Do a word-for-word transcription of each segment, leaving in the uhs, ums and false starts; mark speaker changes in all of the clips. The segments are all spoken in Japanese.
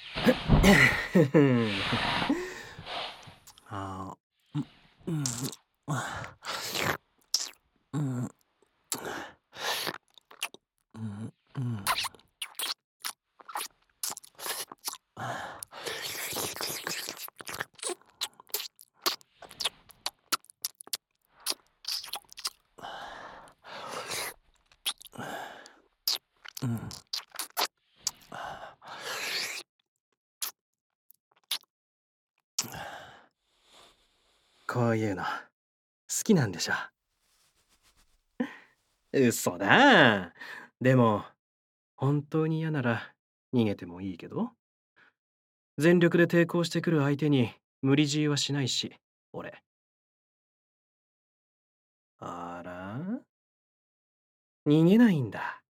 Speaker 1: あー、うん、うん、うん、うん、うん、うん。こういうの好きなんでしょ。嘘だ。でも本当に嫌なら逃げてもいいけど、全力で抵抗してくる相手に無理強いはしないし、俺。あら、逃げないんだ。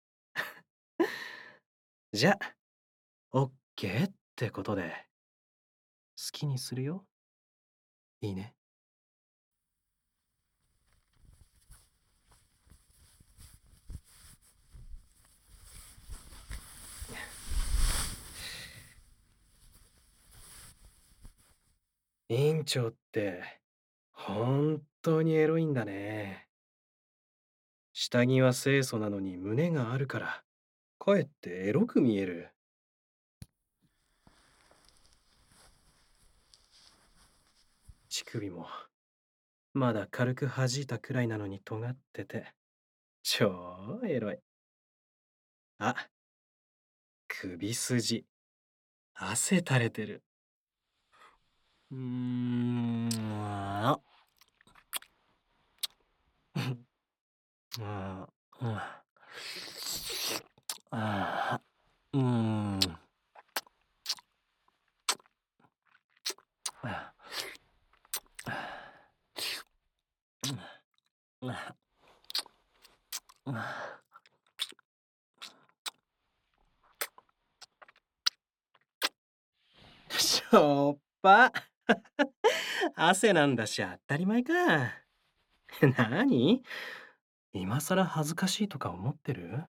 Speaker 1: じゃあ、オッケーってことで、好きにするよ。いいね。委員長って、本当にエロいんだね。下着は清楚なのに胸があるから、かえってエロく見える。乳首も、まだ軽く弾いたくらいなのに尖ってて、超エロい。あ、首筋、汗垂れてる。うーん、あ、あ、あ、あ、うーん、あ、あ、あ、しょっぱ。汗なんだし当たり前か。なに、今さら恥ずかしいとか思ってる？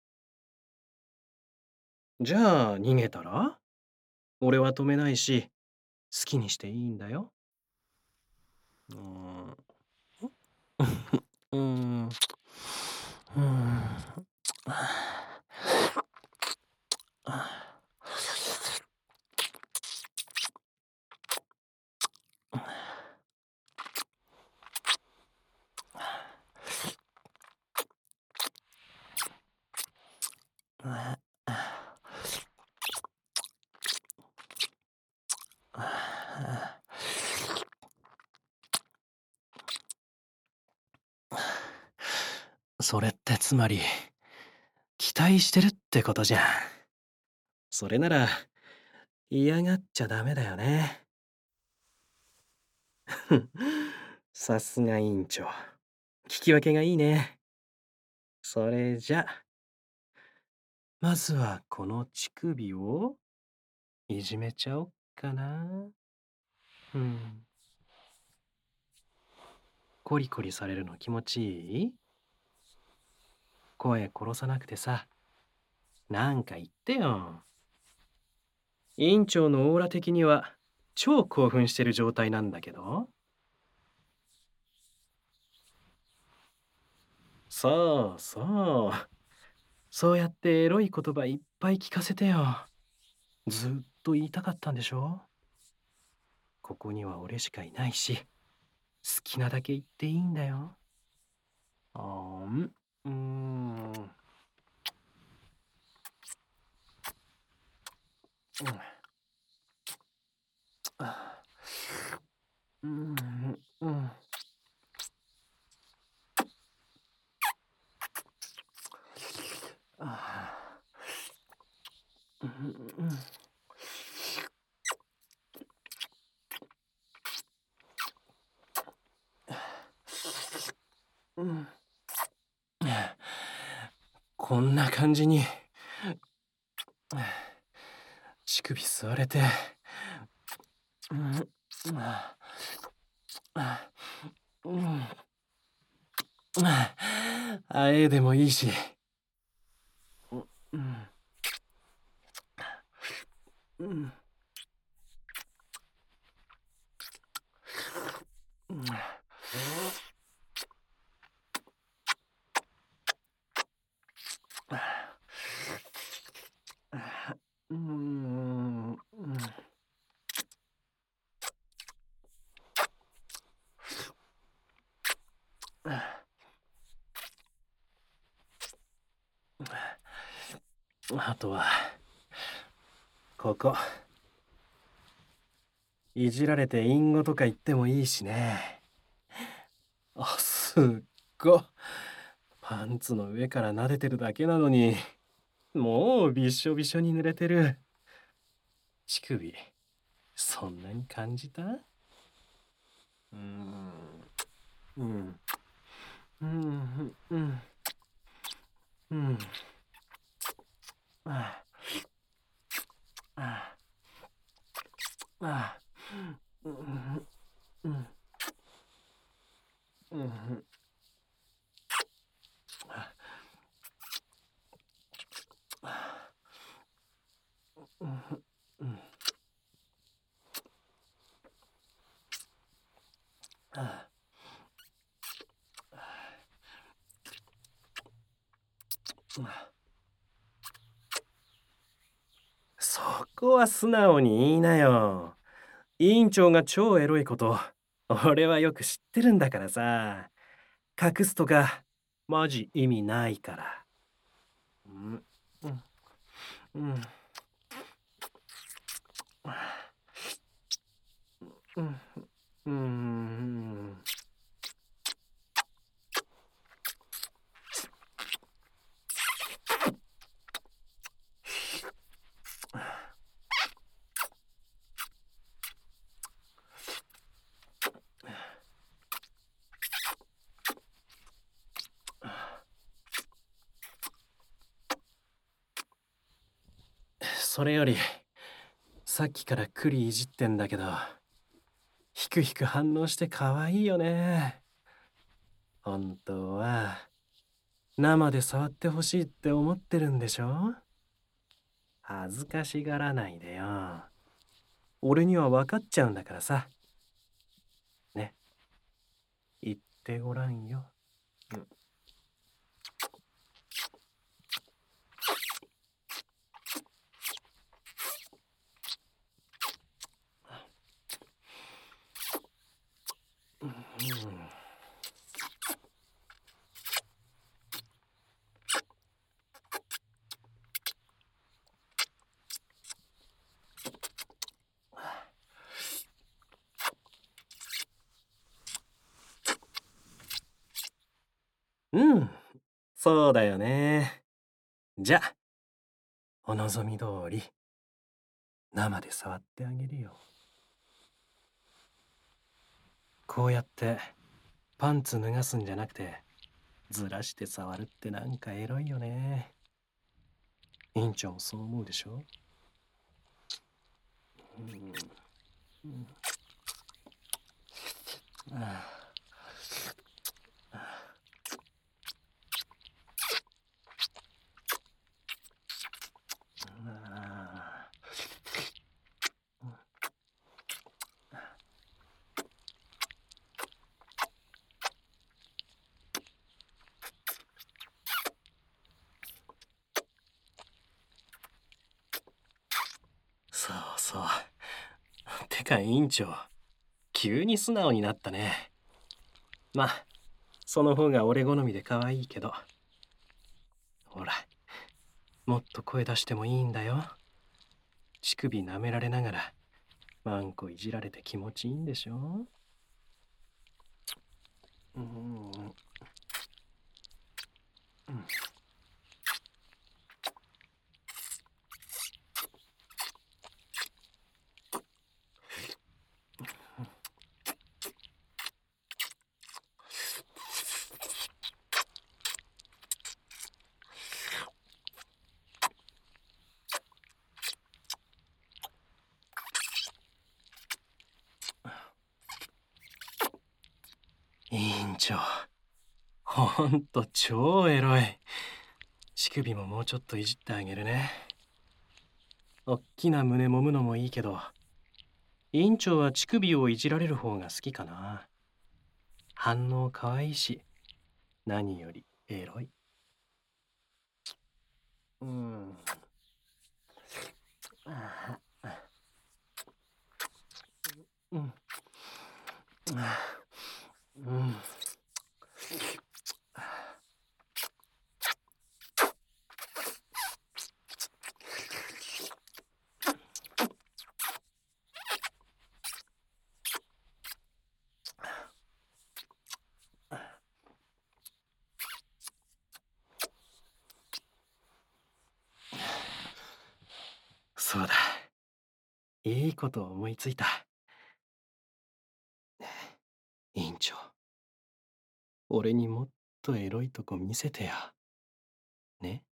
Speaker 1: じゃあ逃げたら？俺は止めないし、好きにしていいんだよ。うーん。うーん。うーん。それってつまり、期待してるってことじゃん。それなら、嫌がっちゃダメだよね。さすが委員長。聞き分けがいいね。それじゃ、まずはこの乳首をいじめちゃおっかな。うん。コリコリされるの気持ちいい？声殺さなくてさ、なんか言ってよ。委員長のオーラ的には超興奮してる状態なんだけど。そうそう。そうやってエロい言葉いっぱい聞かせてよ。ずっと言いたかったんでしょ？ここには俺しかいないし、好きなだけ言っていいんだよ。あーん、うーん、うん、あ、うん、うん、あ、うん、うん、うん。こんな感じに乳首吸われて、うん、あ、あ、うん、あ、あえでもいいし、うん、うん、 あとは、ここ。いじられて隠語とか言ってもいいしね。あ、すっご。パンツの上から撫でてるだけなのに、もうびっしょびしょに濡れてる。乳首、そんなに感じた？うーん、うん、うん、うん、うん、ああ、ああ、うん、うん、うん、うん、うん、ああ。そこは素直に言いなよ。委員長が超エロいこと、俺はよく知ってるんだからさ。隠すとか、マジ意味ないから。うん、うん、うん、うん、うん。それより、さっきから栗いじってんだけど、ひくひく反応して可愛いよね。本当は、生で触ってほしいって思ってるんでしょ？恥ずかしがらないでよ。俺には分かっちゃうんだからさ。ね、言ってごらんよ。うん、うん、うん、そうだよね。じゃあ、お望み通り、生で触ってあげるよ。こうやってパンツ脱がすんじゃなくて、ずらして触るってなんかエロいよね。委員長もそう思うでしょ？うん、うん、ああ、そうそう。てか委員長、急に素直になったね。まあ、その方が俺好みで可愛いけど。ほら、もっと声出してもいいんだよ。乳首舐められながら、マンコいじられて気持ちいいんでしょ？うん、うん、委員長、ほんと超エロい。乳首ももうちょっといじってあげるね。おっきな胸揉むのもいいけど、委員長は乳首をいじられる方が好きかな。反応可愛いし、何よりエロい。うん。あうん。うん。 そうだ。いいこと思いついた。委員長、俺にもっとエロいとこ見せてや。ね。